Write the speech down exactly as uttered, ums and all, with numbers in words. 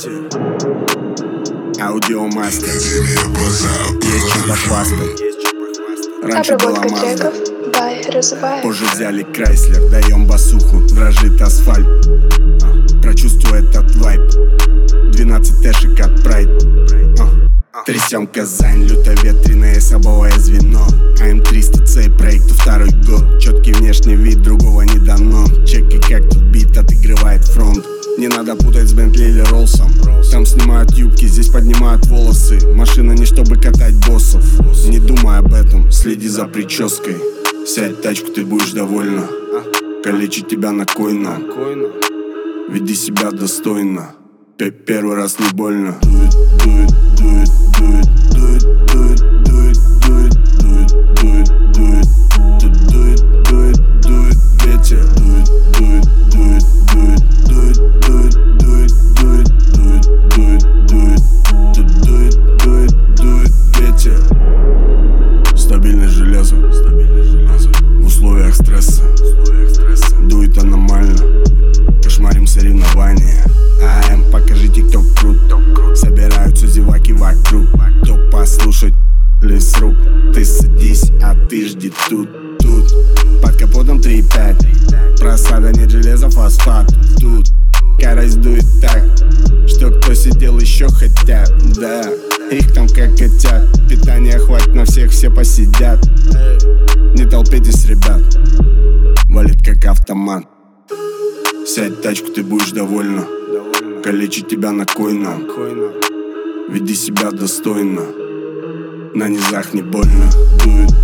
Аудиомастер. Есть чем похвастать. Раньше была Мазда, позже взяли Крайслер. Даем басуху, дрожит асфальт. Прочувствуй этот вайб. Двенадцать тэшек от Прайд. Трясем Казань, люто-ветреное собовое звено. АМ триста цей, проекту второй год. Четкий внешний вид, другого не дано. Чеки, как тут бит отыгрывает фронт. Не надо путать с Бентли или Роллсом. Там снимают юбки, здесь поднимают волосы. Машина не чтобы катать боссов. Не думай об этом, следи за прической. Сядь в тачку, ты будешь довольна. Калечить тебя на койно. Веди себя достойно. Первый раз не больно. Do it, do it, do it, do it, do it, do it, do it, do it, do it, do it, do it, do it, do it, do it, ветер. Do it, do it, do it, do it, do it, do it, do it, do it, do it, do it, do it, do it, do it, do it, ветер. Стабильное железо, стабильное железо. В условиях стресса, в условиях стресса. Дует аномально, кошмарим соревнования. АМ, покажите, кто крут. Собираются зеваки вокруг. Кто послушать лес рук. Ты садись, а ты жди тут, тут. Под капотом три пять. Просада, нет железа, фосфат. Тут скорость дует так, что кто сидел еще хотят. Да, их там как котят. Питания хватит на всех, все посидят. Не толпитесь, ребят. Валит как автомат. Сядь в тачку, ты будешь довольна. Калечить тебя на койно. Веди себя достойно. На низах не больно. Do it.